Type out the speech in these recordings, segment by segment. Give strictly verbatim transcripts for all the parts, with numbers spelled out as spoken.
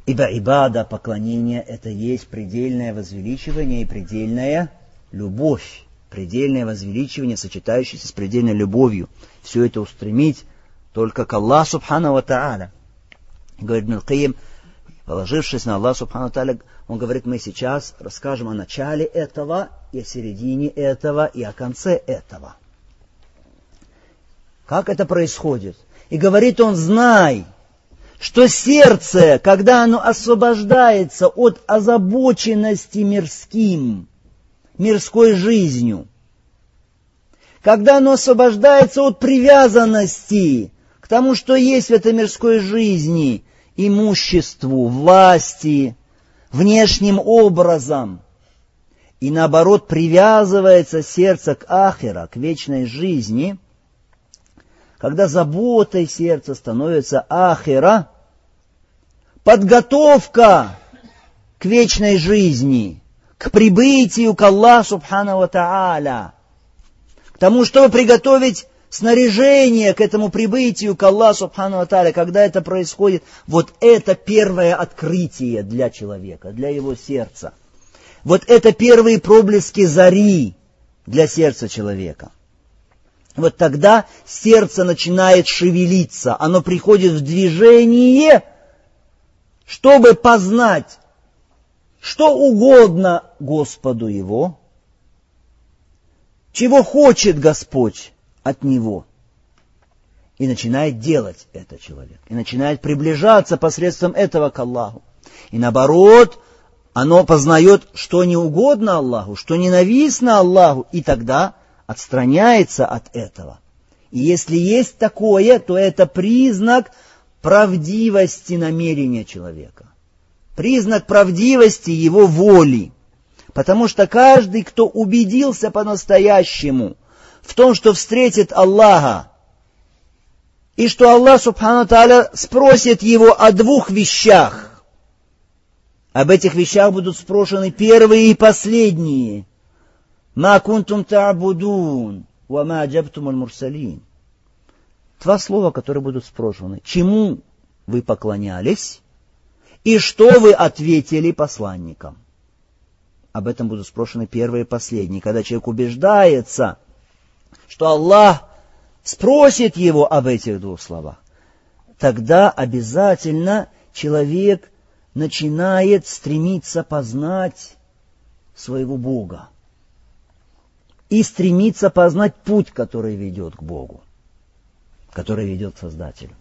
Ибо ибада, поклонение, это есть предельное возвеличивание и предельная любовь. Предельное возвеличивание, сочетающееся с предельной любовью. Все это устремить только к Аллаху Субхану ва Тааля. Говорит Ибн аль-Кайим, положившись на Аллаха Субхану ва Тааля, он говорит, мы сейчас расскажем о начале этого, и о середине этого, и о конце этого. Как это происходит? И говорит он, знай, что сердце, когда оно освобождается от озабоченности мирским, мирской жизнью, когда оно освобождается от привязанности к тому, что есть в этой мирской жизни, имуществу, власти, внешним образом, и наоборот привязывается сердце к ахира, к вечной жизни, когда заботой сердца становится ахира, подготовка к вечной жизни, к прибытию к Аллаху Субхану ва Тааля, к тому, чтобы приготовить снаряжение к этому прибытию к Аллаху Субхану ва Тааля, когда это происходит, вот это первое открытие для человека, для его сердца. Вот это первые проблески зари для сердца человека. Вот тогда сердце начинает шевелиться, оно приходит в движение, чтобы познать, что угодно Господу его, чего хочет Господь от него. И начинает делать это человек. И начинает приближаться посредством этого к Аллаху. И наоборот, оно познает, что не угодно Аллаху, что ненавистно Аллаху, и тогда отстраняется от этого. И если есть такое, то это признак правдивости намерения человека. Признак правдивости его воли. Потому что каждый, кто убедился по-настоящему в том, что встретит Аллаха, и что Аллах Субхану Тааля спросит его о двух вещах. Об этих вещах будут спрошены первые и последние. «Ма кунтум та'будун, ва ма аджабтум аль-мурсалин». Два слова, которые будут спрошены. Чему вы поклонялись и что вы ответили посланникам? Об этом будут спрошены первые и последние. Когда человек убеждается, что Аллах спросит его об этих двух словах, тогда обязательно человек начинает стремиться познать своего Бога и стремиться познать путь, который ведет к Богу, который ведет к Создателю.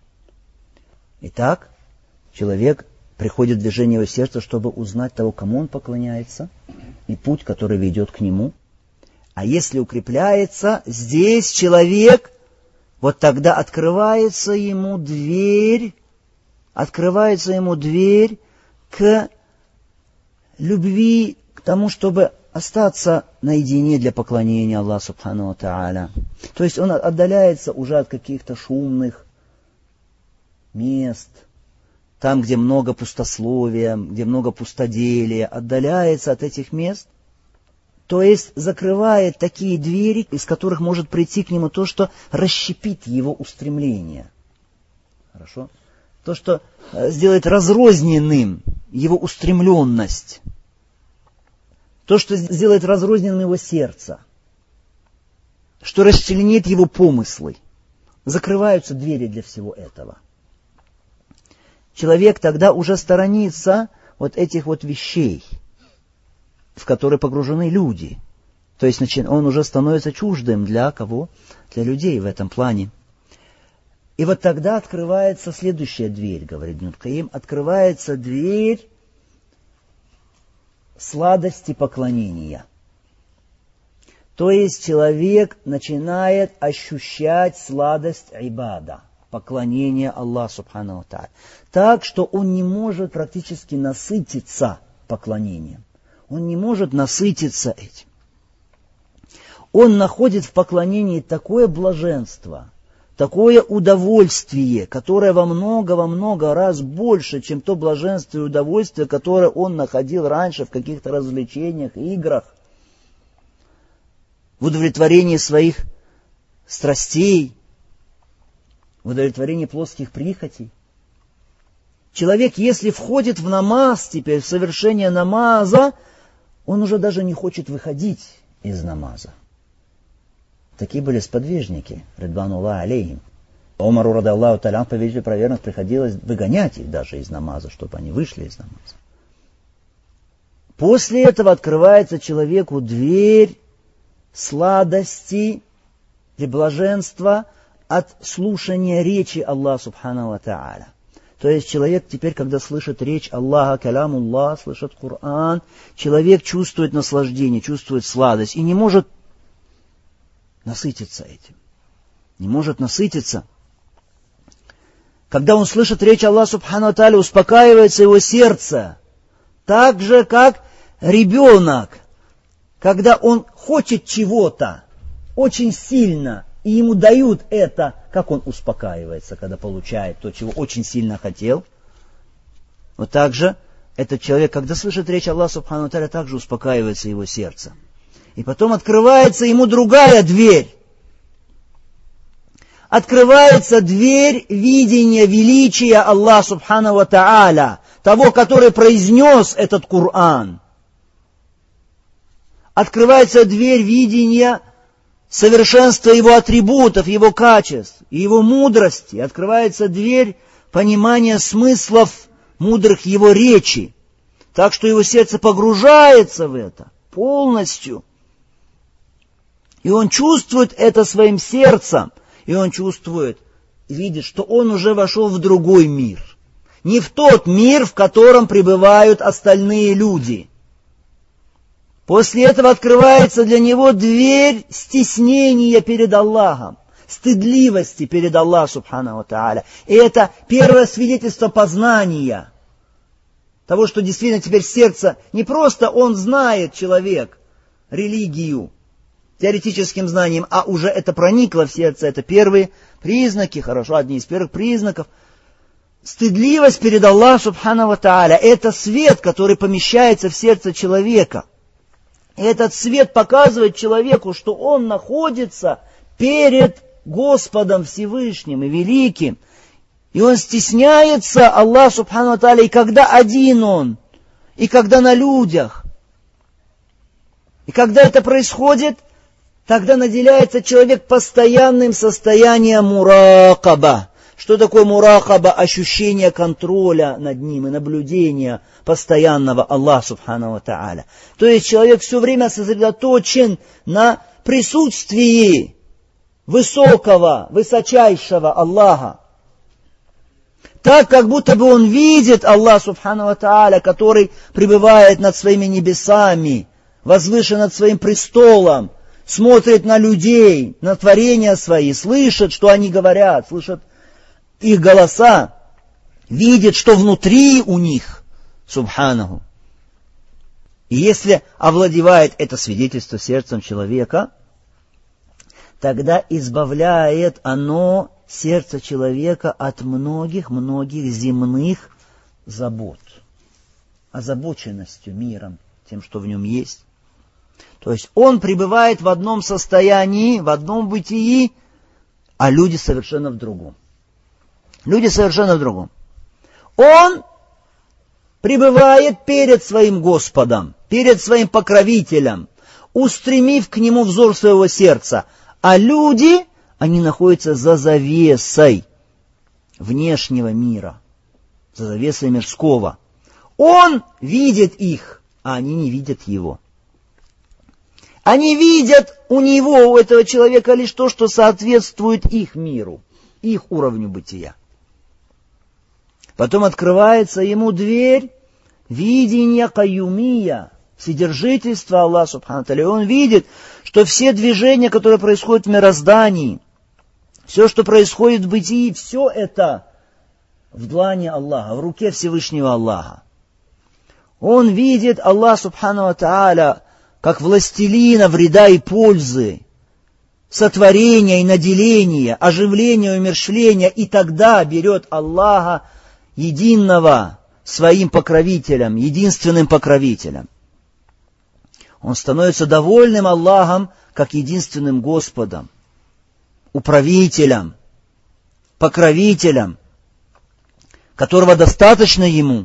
Итак, человек приходит в движение его сердца, чтобы узнать того, кому он поклоняется, и путь, который ведет к нему. А если укрепляется здесь человек, вот тогда открывается ему дверь, открывается ему дверь к любви, к тому, чтобы остаться наедине для поклонения Аллаху Субхану ва Тааля. То есть он отдаляется уже от каких-то шумных мест, там, где много пустословия, где много пустоделия, отдаляется от этих мест. То есть закрывает такие двери, из которых может прийти к нему то, что расщепит его устремление. Хорошо? То, что сделает разрозненным его устремленность. То, что сделает разрозненным его сердце. Что расчленит его помыслы. Закрываются двери для всего этого. Человек тогда уже сторонится вот этих вот вещей, в которые погружены люди. То есть он уже становится чуждым для кого? Для людей в этом плане. И вот тогда открывается следующая дверь, говорит Ибн аль-Кайим, открывается дверь сладости поклонения. То есть человек начинает ощущать сладость ибада, поклонения Аллаху Субхану ва Тааля, так, что он не может практически насытиться поклонением. Он не может насытиться этим. Он находит в поклонении такое блаженство, такое удовольствие, которое во много, во много раз больше, чем то блаженство и удовольствие, которое он находил раньше в каких-то развлечениях, играх, в удовлетворении своих страстей, в удовлетворении плотских прихотей. Человек, если входит в намаз, теперь в совершение намаза, он уже даже не хочет выходить из намаза. Такие были сподвижники, ридвануллахи алейхим. Умару радаллаху та'аля по величию проверенных приходилось выгонять их даже из намаза, чтобы они вышли из намаза. После этого открывается человеку дверь сладости и блаженства от слушания речи Аллаха субхану ва та'аля. То есть человек теперь, когда слышит речь Аллаха, калямуллах, слышит Коран, человек чувствует наслаждение, чувствует сладость и не может насытиться этим. Не может насытиться. Когда он слышит речь Аллаха субхану ва та'аля, успокаивается его сердце. Так же, как ребенок, когда он хочет чего-то очень сильно, и ему дают это, как он успокаивается, когда получает то, чего очень сильно хотел. Вот так же этот человек, когда слышит речь Аллаха субхану ва та'аля, также успокаивается его сердце. И потом открывается ему другая дверь. Открывается дверь видения величия Аллаха субхану ва та'аля, того, который произнес этот Коран. Открывается дверь видения совершенства его атрибутов, его качеств, и его мудрости. Открывается дверь понимания смыслов мудрых его речи. Так что его сердце погружается в это полностью. И он чувствует это своим сердцем. И он чувствует, видит, что он уже вошел в другой мир. Не в тот мир, в котором пребывают остальные люди. После этого открывается для него дверь стеснения перед Аллахом, стыдливости перед Аллахом субхану ва та'аля. И это первое свидетельство познания. Того, что действительно теперь сердце, не просто он знает, человек, религию, теоретическим знанием, а уже это проникло в сердце. Это первые признаки, хорошо, одни из первых признаков. Стыдливость перед Аллахом субхану ва та'аля. Это свет, который помещается в сердце человека. И этот свет показывает человеку, что он находится перед Господом Всевышним и Великим. И он стесняется Аллаха субхану ва та'аля, и когда один он, и когда на людях. И когда это происходит, тогда наделяется человек постоянным состоянием муракаба. Что такое муракаба? Ощущение контроля над ним и наблюдения постоянного Аллаха субхану ва та'аля. То есть человек все время сосредоточен на присутствии высокого, высочайшего Аллаха. Так, как будто бы он видит Аллаха субхану ва та'аля, который пребывает над своими небесами, возвышен над своим престолом, смотрит на людей, на творения свои, слышит, что они говорят, слышит их голоса, видит, что внутри у них, субханаху. И если овладевает это свидетельство сердцем человека, тогда избавляет оно сердце человека от многих-многих земных забот, озабоченностью миром, тем, что в нем есть. То есть он пребывает в одном состоянии, в одном бытии, а люди совершенно в другом. Люди совершенно в другом. Он пребывает перед своим Господом, перед своим покровителем, устремив к нему взор своего сердца. А люди, они находятся за завесой внешнего мира, за завесой мирского. Он видит их, а они не видят его. Они видят у него, у этого человека, лишь то, что соответствует их миру, их уровню бытия. Потом открывается ему дверь видения каюмия, вседержительства Аллаха субхану ва та'аля. И он видит, что все движения, которые происходят в мироздании, все, что происходит в бытии, все это в длани Аллаха, в руке Всевышнего Аллаха. Он видит Аллаха субхану ва та'аля как властелина вреда и пользы, сотворения и наделения, оживления и умерщвления, и тогда берет Аллаха единого своим покровителем, единственным покровителем. Он становится довольным Аллахом как единственным Господом, управителем, покровителем, которого достаточно ему.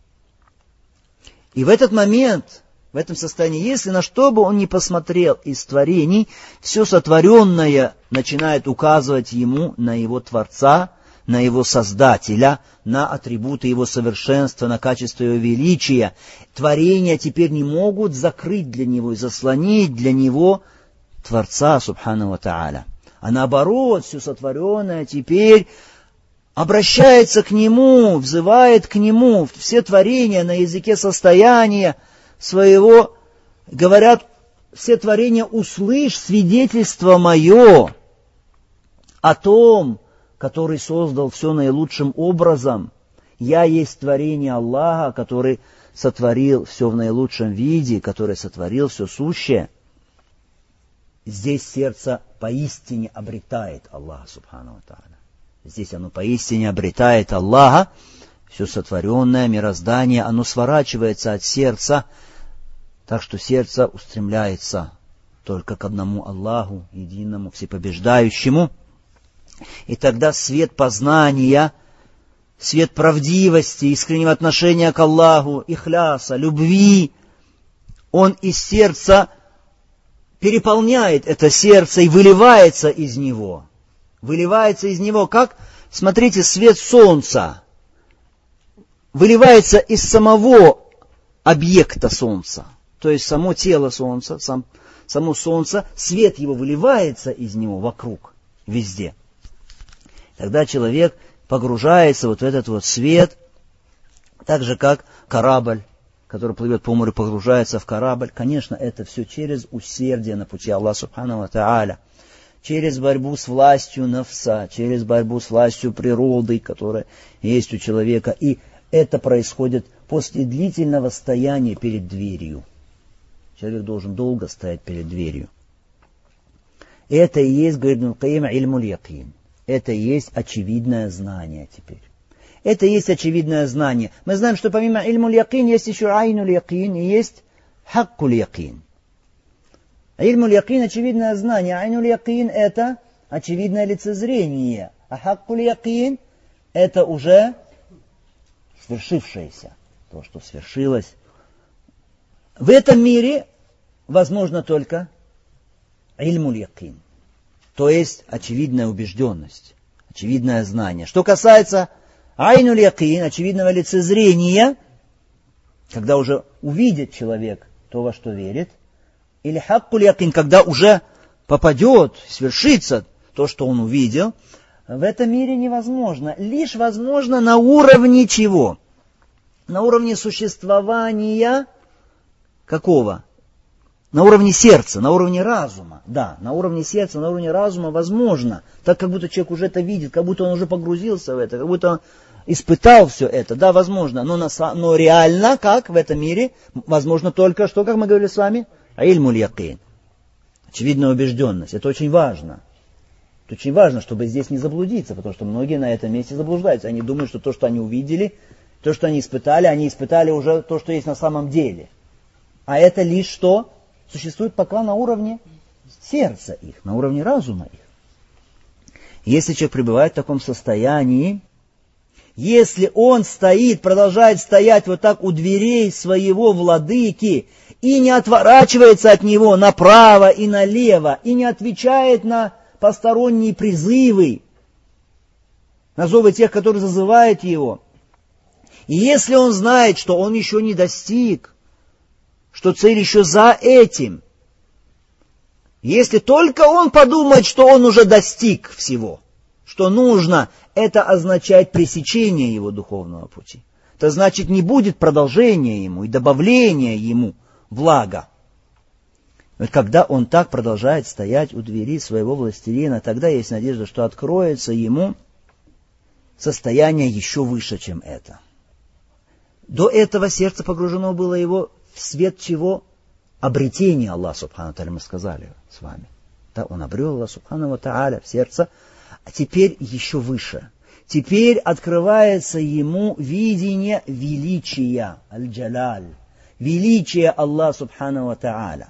И в этот момент, в этом состоянии, если на что бы он ни посмотрел из творений, все сотворенное начинает указывать ему на его Творца, на его Создателя, на атрибуты его совершенства, на качество его величия. Творения теперь не могут закрыть для него и заслонить для него Творца, субхану ва тааля. А наоборот, все сотворенное теперь обращается к Нему, взывает к Нему. Все творения на языке состояния своего говорят: все творения, услышь свидетельство мое о том, который создал все наилучшим образом. Я есть творение Аллаха, который сотворил все в наилучшем виде, который сотворил все сущее. Здесь сердце поистине обретает Аллаха, субхану ва тааля. Здесь оно поистине обретает Аллаха. Все сотворенное мироздание, оно сворачивается от сердца, так что сердце устремляется только к одному Аллаху, единому, всепобеждающему. И тогда свет познания, свет правдивости, искреннего отношения к Аллаху, ихляса, любви, он из сердца переполняет это сердце и выливается из него. Выливается из него, как, смотрите, свет солнца выливается из самого объекта солнца. То есть само тело солнца, сам, само солнце, свет его выливается из него вокруг, везде. Тогда человек погружается вот в этот вот свет, так же как корабль, который плывет по морю, погружается в корабль. Конечно, это все через усердие на пути Аллаха субхану ва тааля, через борьбу с властью нафса, через борьбу с властью природы, которая есть у человека. И это происходит после длительного стояния перед дверью. Человек должен долго стоять перед дверью. Это и есть, говорит Ибн Кайим, ильмуль якин. Это и есть очевидное знание теперь. Это и есть очевидное знание. Мы знаем, что помимо ильмуль якин есть еще айнуль якин и есть хаккуль якин. Ильмуль якин — очевидное знание. Айнуль якин — это очевидное лицезрение. А хаккуль якин — это уже свершившееся. То, что свершилось. В этом мире возможно только ильмуль якин. То есть очевидная убежденность, очевидное знание. Что касается айнуль якин, очевидного лицезрения, когда уже увидит человек то, во что верит, или хаккуль якин, когда уже попадет, свершится то, что он увидел, в этом мире невозможно. Лишь возможно на уровне чего? На уровне существования какого? На уровне сердца, на уровне разума. Да, на уровне сердца, на уровне разума возможно. Так, как будто человек уже это видит, как будто он уже погрузился в это, как будто он испытал все это. Да, возможно. Но, на, но реально, как в этом мире, возможно только, что, как мы говорили с вами, ильмуль якин. Очевидная убежденность. Это очень важно. Это очень важно, чтобы здесь не заблудиться, потому что многие на этом месте заблуждаются. Они думают, что то, что они увидели, то, что они испытали, они испытали уже то, что есть на самом деле. А это лишь что? Существует пока на уровне сердца их, на уровне разума их. Если человек пребывает в таком состоянии, если он стоит, продолжает стоять вот так у дверей своего владыки и не отворачивается от него направо и налево, и не отвечает на посторонние призывы, на зовы тех, которые зазывают его, и если он знает, что он еще не достиг, что цель еще за этим. Если только он подумает, что он уже достиг всего, что нужно, это означает пресечение его духовного пути. Это значит, не будет продолжения ему и добавления ему блага. Но когда он так продолжает стоять у двери своего властелина, тогда есть надежда, что откроется ему состояние еще выше, чем это. До этого сердце погружено было его в свет чего? Обретение Аллаха субхану ва тааля, мы сказали с вами. Да, он обрел Аллаха субхану ва тааля в сердце, а теперь еще выше. Теперь открывается ему видение величия, аль-джалаль, величия Аллаха субхану ва тааля.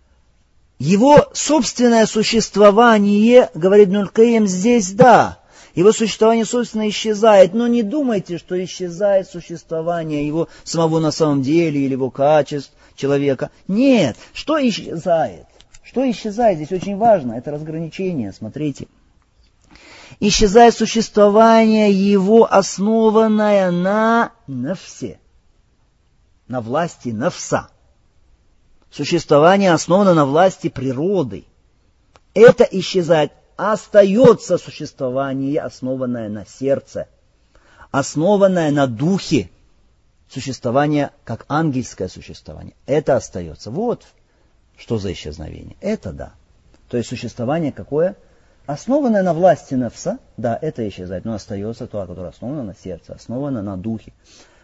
Его собственное существование, говорит Ибн Кайим, здесь, да, Его существование, собственно, исчезает. Но не думайте, что исчезает существование его самого на самом деле или его качеств человека. Нет. Что исчезает? Что исчезает? Здесь очень важно. Это разграничение. Смотрите. Исчезает существование его, основанное на нафсе. На власти нафса. Существование основано на власти природы. Это исчезает. Остается существование, основанное на сердце, основанное на духе. Существование, как ангельское существование. Это остается. Вот что за исчезновение. Это да. То есть существование какое? Основанное на власти нафса, да, это исчезает. Но остается то, которое основано на сердце, основано на духе.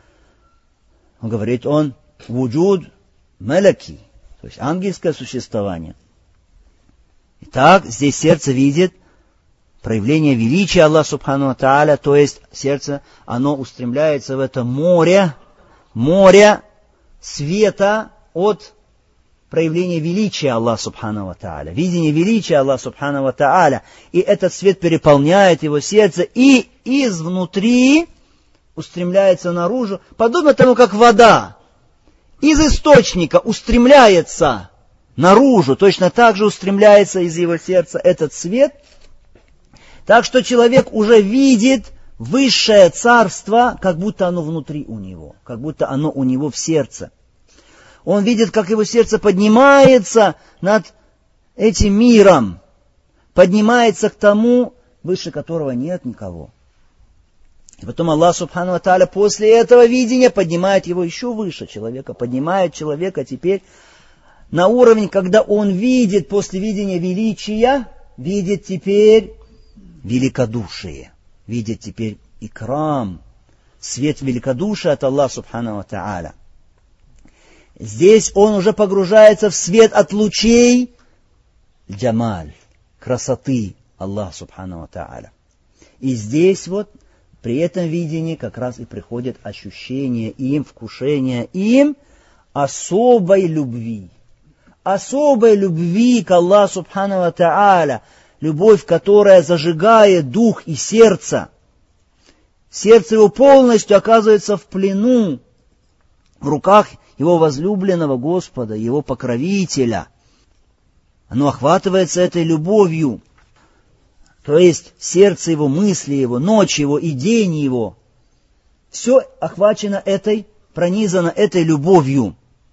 Он говорит, он вуджуд меляки, то есть ангельское существование. Итак, здесь сердце видит проявление величия Аллаха Субхану ва Тааля, то есть сердце, оно устремляется в это море, море света от проявления величия Аллаха Субхану ва Тааля, видение величия Аллаха Субхану ва Тааля, и этот свет переполняет его сердце, и изнутри устремляется наружу, подобно тому, как вода из источника устремляется наружу, точно так же устремляется из его сердца этот свет, так что человек уже видит высшее царство, как будто оно внутри у него, как будто оно у него в сердце. Он видит, как его сердце поднимается над этим миром, поднимается к тому, выше которого нет никого. И потом Аллах Субхану ва Тааля после этого видения поднимает его еще выше человека, поднимает человека теперь на уровень, когда он видит после видения величия, видит теперь великодушие, видит теперь икрам, свет великодушия от Аллаха Субхану ва Тааля. Здесь он уже погружается в свет от лучей джамаль, красоты Аллаха Субхану ва Тааля. И здесь вот при этом видении как раз и приходит ощущение им, вкушение им особой любви. Особой любви к Аллаху Субхану ва Тааля, любовь, которая зажигает дух и сердце. Сердце его полностью оказывается в плену, в руках его возлюбленного Господа, его покровителя. Оно охватывается этой любовью. То есть сердце его, мысли его, ночь его и день его. Все охвачено этой, пронизано этой любовью.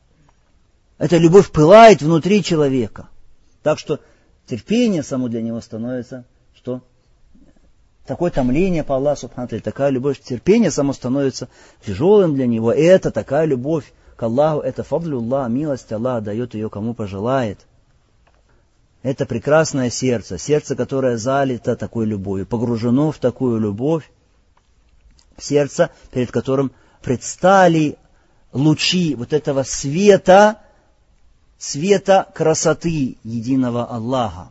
Эта любовь пылает внутри человека. Так что терпение само для него становится, что такое томление по Аллаху Субхану ва Тааля, такая любовь, терпение само становится тяжелым для него. И это такая любовь к Аллаху, это фадлюллах, милость Аллаха дает ее кому пожелает. Это прекрасное сердце, сердце, которое залито такой любовью, погружено в такую любовь, сердце, перед которым предстали лучи вот этого света, света красоты единого Аллаха.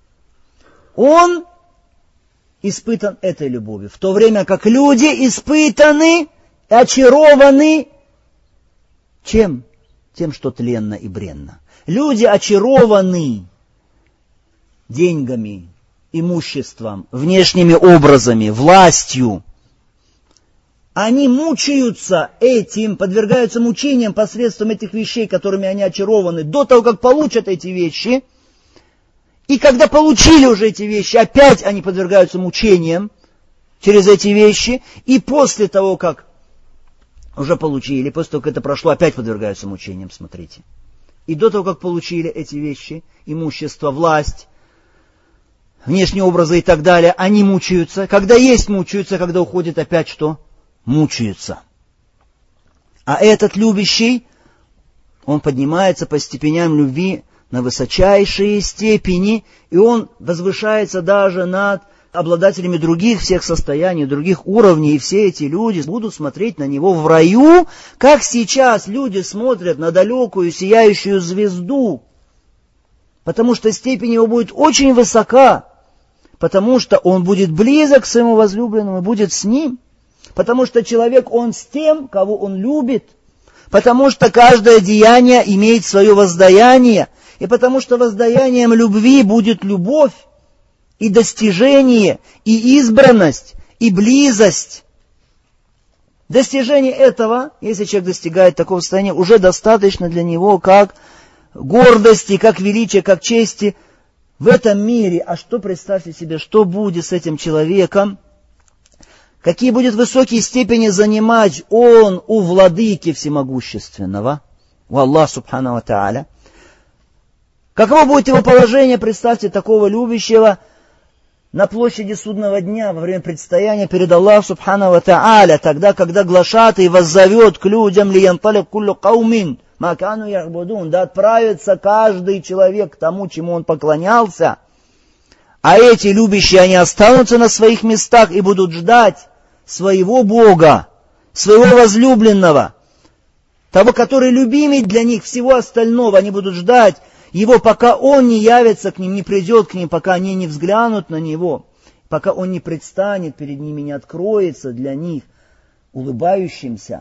Он испытан этой любовью, в то время как люди испытаны, очарованы чем? Тем, что тленно и бренно. Люди очарованы деньгами, имуществом, внешними образами, властью. Они мучаются этим, подвергаются мучениям посредством этих вещей, которыми они очарованы, до того, как получат эти вещи. И когда получили уже эти вещи, опять они подвергаются мучениям через эти вещи. И после того, как уже получили, после того, как это прошло, опять подвергаются мучениям, смотрите. И до того, как получили эти вещи, имущество, власть, внешние образы и так далее, они мучаются. Когда есть мучаются, когда уходит опять что? Мучаются. А этот любящий, он поднимается по степеням любви на высочайшие степени, и он возвышается даже над обладателями других всех состояний, других уровней, и все эти люди будут смотреть на него в раю, как сейчас люди смотрят на далекую сияющую звезду, потому что степень его будет очень высока, потому что он будет близок к своему возлюбленному, будет с ним, потому что человек, он с тем, кого он любит, потому что каждое деяние имеет свое воздаяние, и потому что воздаянием любви будет любовь. и достижение, и избранность, и близость. Достижение этого, если человек достигает такого состояния, уже достаточно для него как гордости, как величия, как чести в этом мире. А что, представьте себе, что будет с этим человеком? Какие будут высокие степени занимать он у владыки всемогущественного, у Аллаха субхану ва тааля? Каково будет его положение, представьте, такого любящего на площади судного дня во время предстояния перед Аллахом субхану ва тааля, тогда, когда глашатый воззовет к людям лиянталик куллю каумин ма кану я'будун, да отправится каждый человек к тому, чему он поклонялся, а эти любящие, они останутся на своих местах и будут ждать своего Бога, своего возлюбленного, того, который любимый для них всего остального. Они будут ждать его, пока он не явится к ним, не придет к ним, пока они не взглянут на него, пока он не предстанет перед ними, не откроется для них улыбающимся.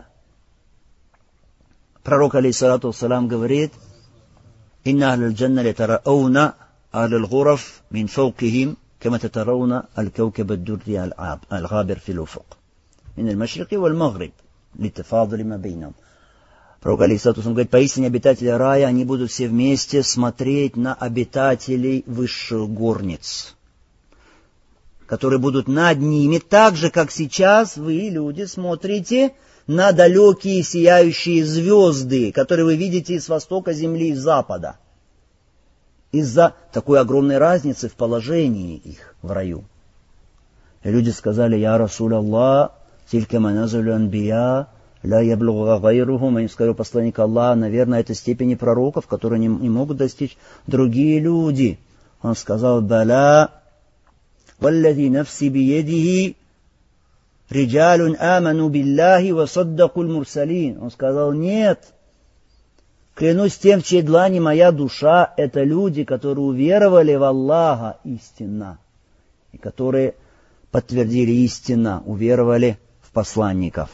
Пророк, алейхиссалату вассалам, говорит: «Инна ахляль джанна лятарауна ахляль гураф мин фаукихим кама татарауна аль-каукаб ад-дурри аль-габир фил уфук мин аль-машрики валь-магриб литтафадули ма бейнахум». Пророк, алейхиссалату вассалам, говорит: поистине обитатели рая, они будут все вместе смотреть на обитателей высших горниц, которые будут над ними, так же, как сейчас вы, люди, смотрите на далекие сияющие звезды, которые вы видите с востока земли и с запада, из-за такой огромной разницы в положении их в раю. И люди сказали: «Я Расуль Аллах, тилька маназулю анбия, ля яблуга гайрухум». Они сказали: посланник Аллаха, наверное, это степени пророков, которые не, не могут достичь другие люди. Он сказал: «Баля, валлади нафси биедихи, риджалун аману биллахи ва саддакуль мурсалин». Он сказал: нет, клянусь тем, в чьей длани моя душа, это люди, которые уверовали в Аллаха истинно, и которые подтвердили истинно, уверовали в посланников.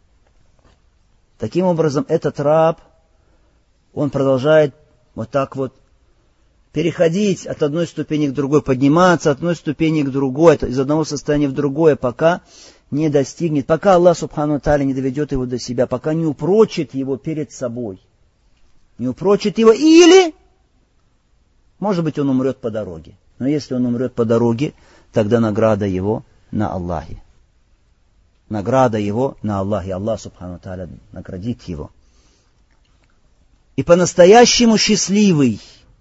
Таким образом, этот раб, он продолжает вот так вот переходить от одной ступени к другой, подниматься от одной ступени к другой, из одного состояния в другое, пока не достигнет, пока Аллах субхану ва тааля не доведет его до себя, пока не упрочит его перед собой. Не упрочит его, или, может быть, он умрет по дороге. Но если он умрет по дороге, тогда награда его на Аллахе. Награда его на Аллахе. Аллах субхану ва тааля наградит его. И по-настоящему счастливый,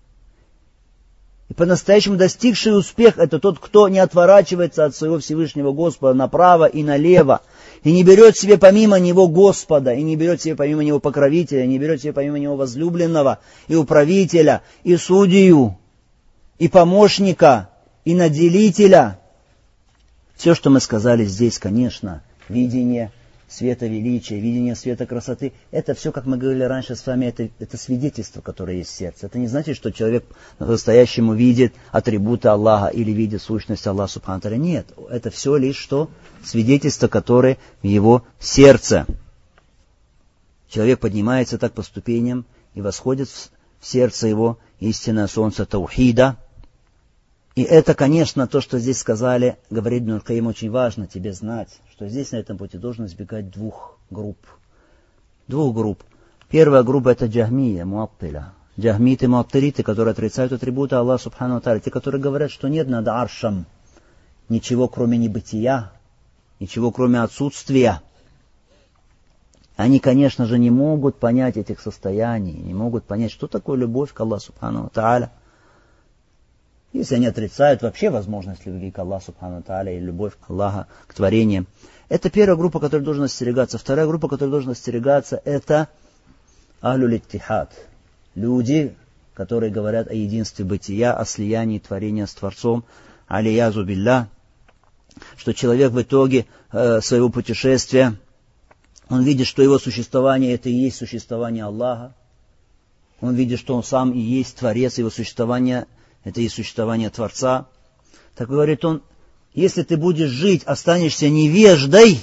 и по-настоящему достигший успех — это тот, кто не отворачивается от своего Всевышнего Господа направо и налево, и не берет себе помимо Него Господа, и не берет себе помимо Него покровителя, и не берет себе помимо Него возлюбленного, и управителя, и судью, и помощника, и наделителя. Все, что мы сказали здесь, конечно, видение света величия, видение света красоты, это все, как мы говорили раньше с вами, это, это свидетельство, которое есть в сердце. Это не значит, что человек по-настоящему видит атрибуты Аллаха или видит сущность Аллаха субхану ва тааля. Нет, это все лишь что? Свидетельство, которое в его сердце. Человек поднимается так по ступеням и восходит в сердце его истинное солнце таухида. И это, конечно, то, что здесь сказали, говорит Ибн аль-Каим, очень важно тебе знать, что здесь на этом пути должен избегать двух групп. Двух групп. Первая группа — это джахмия, муаттиля. Джахмиты, муаттилиты, которые отрицают атрибуты Аллаха субхану ва тааля. Те, которые говорят, что нет над аршем ничего, кроме небытия, ничего, кроме отсутствия. Они, конечно же, не могут понять этих состояний, не могут понять, что такое любовь к Аллаху субхану ва тааля. Если они отрицают вообще возможность любви к Аллаху субхану ва тааля и любовь к Аллаху, к творениям. Это первая группа, которая должна остерегаться. Вторая группа, которая должна остерегаться, это ахлюль иттихад. Люди, которые говорят о единстве бытия, о слиянии творения с Творцом, алиязу билля, что человек в итоге э, своего путешествия, он видит, что его существование — это и есть существование Аллаха. Он видит, что он сам и есть Творец, его существование — это и существование Творца. Так говорит он: если ты будешь жить, останешься невеждой,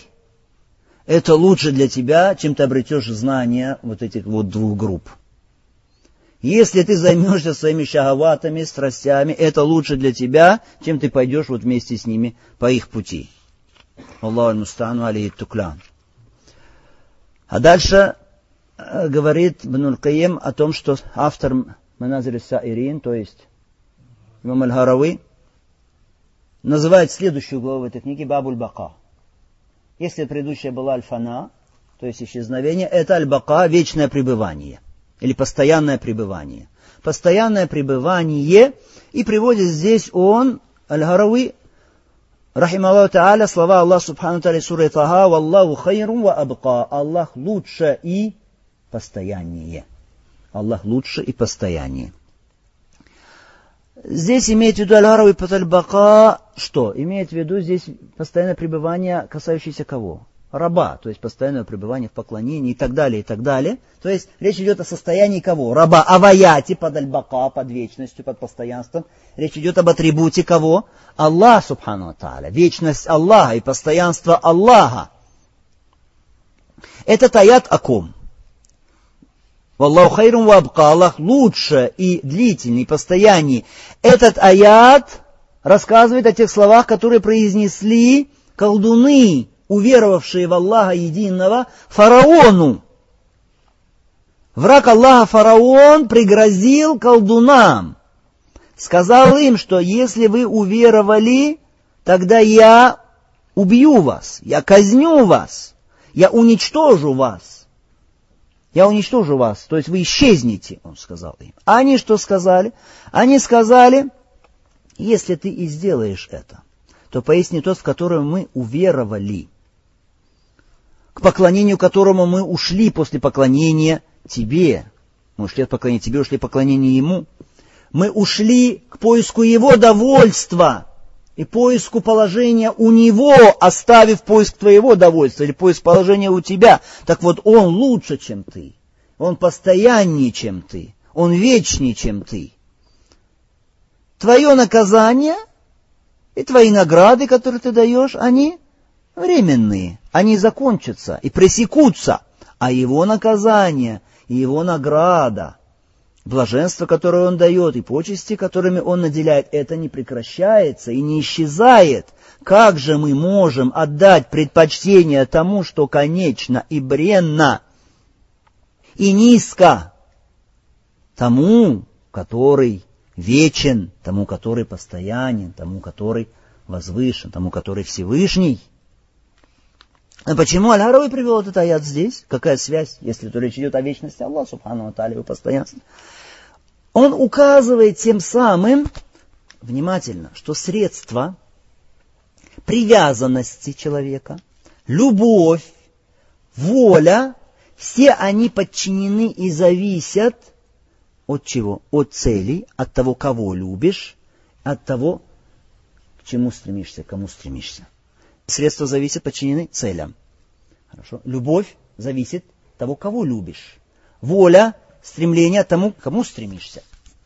это лучше для тебя, чем ты обретешь знания вот этих вот двух групп. Если ты займешься своими шахаватами, страстями, это лучше для тебя, чем ты пойдешь вот вместе с ними по их пути. Аллаху аль-муста'ану алейхи туклян. А дальше э, говорит Ибн аль-Кайим о том, что автор Маназиль ас-Саирин, то есть имам аль-Харави, называет следующую главу этой книги Бабуль Бака. Если предыдущая была аль-Фана, то есть исчезновение, это аль-Бака, вечное пребывание. Или постоянное пребывание. Постоянное пребывание. И приводит здесь он, Аль-Харави, рахималлаху та'аля, слова Аллаха субхану та'аля, сура Таха, «Валлаху хайрун ва абка». Аллах лучше и постояннее. Аллах лучше и постояннее. Здесь имеет в виду Аль-Харави под Аль-Бака, что? Имеет в виду здесь постоянное пребывание, касающееся кого? Раба, то есть постоянное пребывание в поклонении и так далее, и так далее. То есть речь идет о состоянии кого? Раба, о ваяте под аль-бака, под вечностью, под постоянством. Речь идет об атрибуте кого? Аллах, субхану тааля. Вечность Аллаха и постоянство Аллаха. Этот аят о ком? Валлаху хайрун ва абка. Аллах лучше и длительный, постоянней. Этот аят рассказывает о тех словах, которые произнесли колдуны, уверовавшие в Аллаха единого, фараону. Враг Аллаха фараон пригрозил колдунам. Сказал им, что если вы уверовали, тогда я убью вас, я казню вас, я уничтожу вас. Я уничтожу вас, то есть вы исчезнете, он сказал им. А они что сказали? Они сказали, если ты и сделаешь это, то поясни тот, в которого мы уверовали, к поклонению которому мы ушли после поклонения тебе. Мы ушли от поклонения тебе, ушли от поклонения ему. Мы ушли к поиску его довольства и поиску положения у него, оставив поиск твоего довольства или поиск положения у тебя. Так вот, он лучше, чем ты. Он постояннее, чем ты. Он вечнее, чем ты. Твое наказание и твои награды, которые ты даешь, они временные. Они закончатся и пресекутся. А его наказание и его награда, блаженство, которое он дает, и почести, которыми он наделяет, это не прекращается и не исчезает. Как же мы можем отдать предпочтение тому, что конечно и бренно, и низко, тому, который вечен, тому, который постоянен, тому, который возвышен, тому, который Всевышний? А почему Аль-Харави привел этот аят здесь? Какая связь, если то речь идет о вечности Аллаха, субхану ва тааля, его постоянстве? Он указывает тем самым, внимательно, что средства привязанности человека, любовь, воля, все они подчинены и зависят от чего? От целей, от того, кого любишь, от того, к чему стремишься, к кому стремишься. Средства зависят, подчинены целям. Хорошо. Любовь зависит от того, кого любишь. Воля, стремление к тому, к кому стремишься.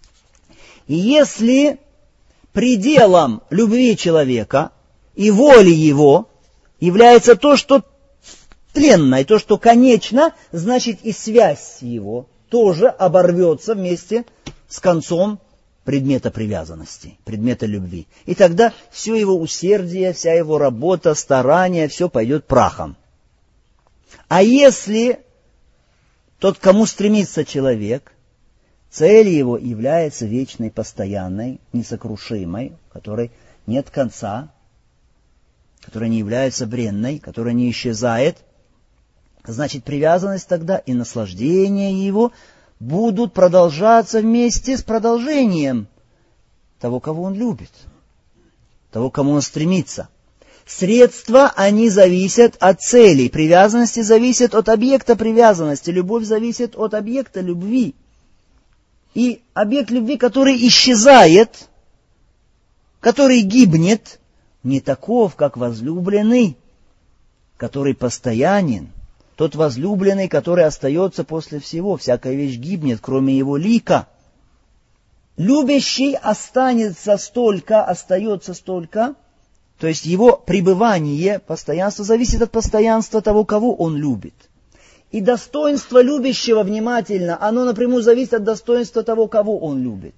И если пределом любви человека и воли его является то, что тленно, и то, что конечно, значит и связь его тоже оборвется вместе с концом предмета привязанности, предмета любви. И тогда все его усердие, вся его работа, старание, все пойдет прахом. А если тот, к кому стремится человек, цель его является вечной, постоянной, несокрушимой, которой нет конца, которая не является бренной, которая не исчезает, значит, привязанность тогда и наслаждение его будут продолжаться вместе с продолжением того, кого он любит, того, к кому он стремится. Средства, они зависят от целей. Привязанности зависят от объекта привязанности. Любовь зависит от объекта любви. И объект любви, который исчезает, который гибнет, не таков, как возлюбленный, который постоянен. Тот возлюбленный, который остается после всего. Всякая вещь гибнет, кроме его лика. Любящий останется столько, остается столько. То есть его пребывание, постоянство зависит от постоянства того, кого он любит. И достоинство любящего, внимательно, оно напрямую зависит от достоинства того, кого он любит.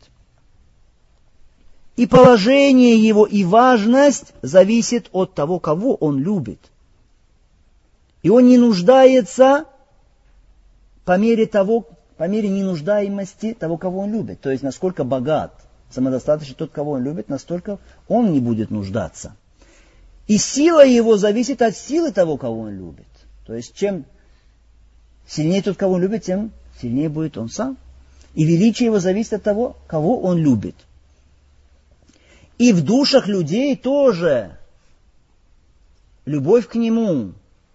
И положение его, и важность зависит от того, кого он любит. И он не нуждается по мере того, по мере ненуждаемости того, кого он любит. То есть, насколько богат, самодостаточный тот, кого он любит, настолько он не будет нуждаться. И сила его зависит от силы того, кого он любит. То есть, чем сильнее тот, кого он любит, тем сильнее будет он сам. И величие его зависит от того, кого он любит. И в душах людей тоже любовь к нему,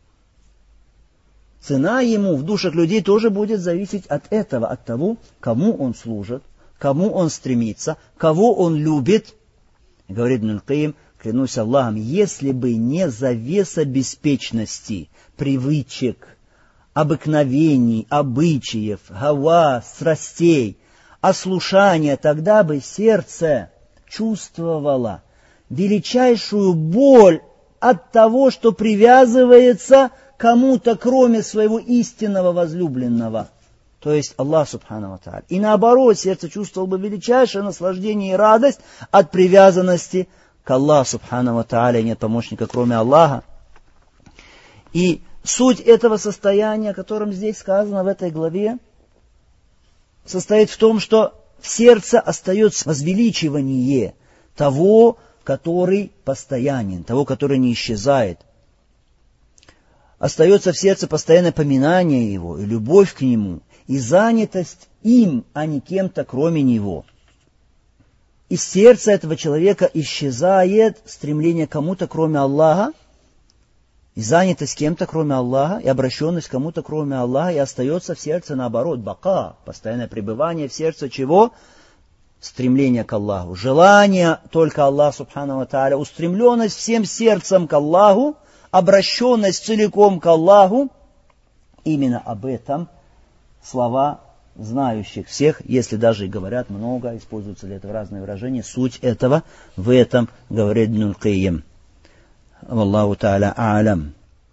цена ему в душах людей тоже будет зависеть от этого, от того, кому он служит, кому он стремится, кого он любит. И говорит Ибн аль-Каим, клянусь Аллахом, если бы не завеса беспечности, привычек, обыкновений, обычаев, гава, страстей, ослушания, тогда бы сердце чувствовало величайшую боль от того, что привязывается кому-то, кроме своего истинного возлюбленного, то есть Аллах субхану ва тааля. И наоборот, сердце чувствовало бы величайшее наслаждение и радость от привязанности к Аллаху субхану ва тааля. Нет помощника, кроме Аллаха. И суть этого состояния, о котором здесь сказано в этой главе, состоит в том, что в сердце остается возвеличивание того, который постоянен, того, который не исчезает. Остается в сердце постоянное поминание его, и любовь к нему, и занятость им, а не кем-то, кроме него. Из сердца этого человека исчезает стремление к кому-то, кроме Аллаха, и занятость кем-то, кроме Аллаха, и обращенность к кому-то, кроме Аллаха, и остается в сердце, наоборот, бака, постоянное пребывание в сердце чего? Стремление к Аллаху, желание только Аллаха, субхану ва тааля, устремленность всем сердцем к Аллаху, обращенность целиком к Аллаху. Именно об этом слова знающих всех, если даже и говорят много, используются для этого разные выражения, суть этого в этом говорит Ибн аль-Каим. Валлаху та'аля а'алям.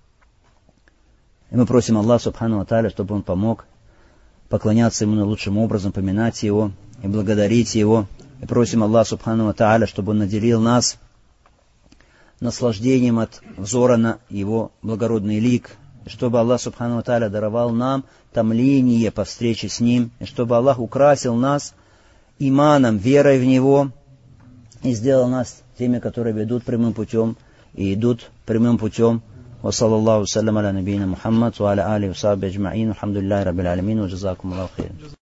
И мы просим Аллаха субхану ва тааля, чтобы Он помог поклоняться Ему наилучшим образом, поминать Его и благодарить Его. И просим Аллаха субхану ва тааля, чтобы Он наделил нас наслаждением от взора на Его благородный лик, и чтобы Аллах субхану ва тааля даровал нам томление по встрече с Ним, и чтобы Аллах украсил нас иманом, верой в Него, и сделал нас теми, которые ведут прямым путем, и идут прямым путем. Ва саллаллаху салям аля набийна Мухаммад, ва аля али ва сахби аджмаин, алхамдулиллахи раббил алямин, ва джазакум Аллаху хейран.